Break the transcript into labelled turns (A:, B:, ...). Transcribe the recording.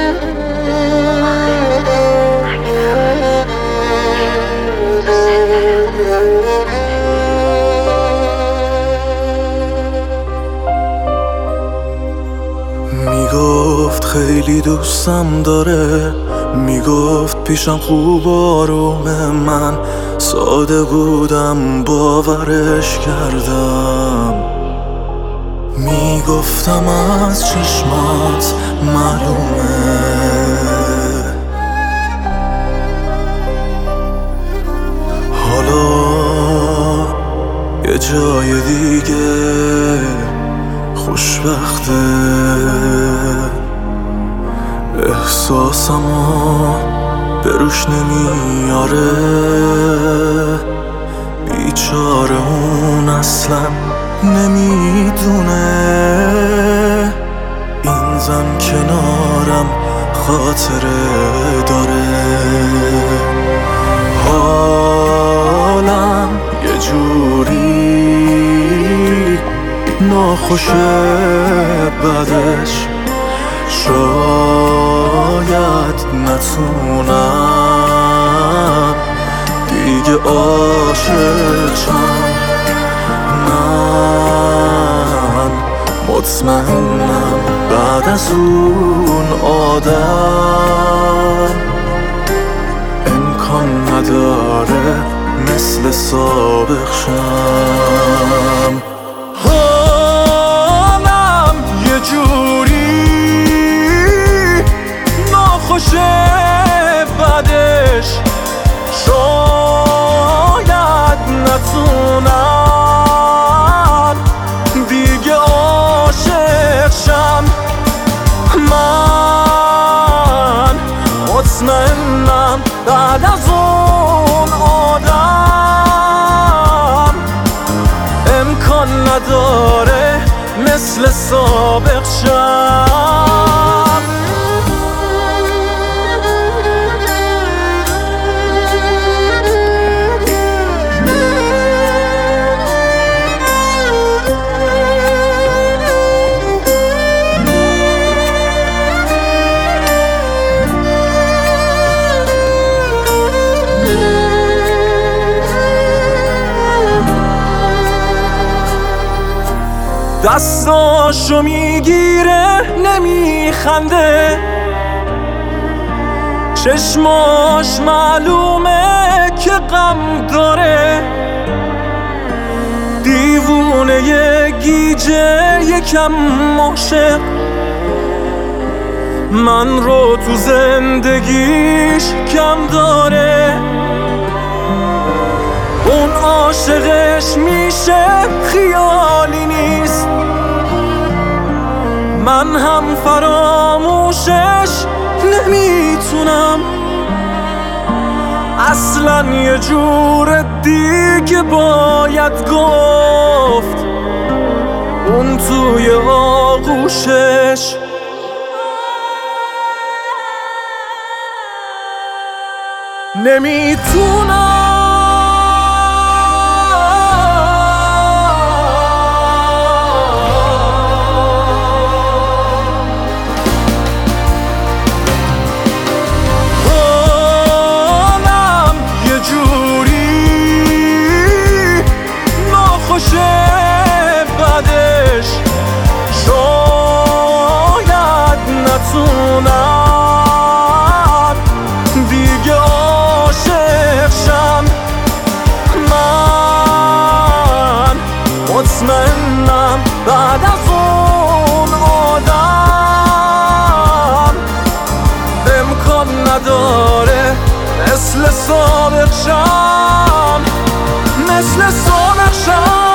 A: میگفت خیلی دوستم داره، میگفت پیشم خوب آرومه، من ساده بودم باورش کردم. میگفتم از چشمات معلومه حالا یه جای دیگه خوشبخته. احساسمو به روش نمیاره، بیچاره اون اصلا نمیدونه این زن کنارم خاطره داره. حالم یه جوری ناخوشه بعدش، شاید نتونم دیگه عاشق شم. من مطمئنم بعد از اون آدم امکان نداره مثل سابق شم. حالم یه جوری ناخوشه بعدش، شاید نتونم دیگه عاشق شم. من مطمئنم بعد از اون آدم امکان نداره مثل سابق شم. دستاشو میگیره نمیخنده، چشماش معلومه که غم داره، دیوونه یه گیجه یکم عاشق، من رو تو زندگیش کم داره. اون عاشقش میشه خیالی نیست، من هم فراموشش نمیتونم. اصلا یه جور دیگه باید گفت اون توی آغوشش. نمیتونم بعدش، شاید نتونم دیگه عاشق شم. من مطمئنم بعد از اون آدم امکان نداره مثل سابق شم، مثل سابق شم.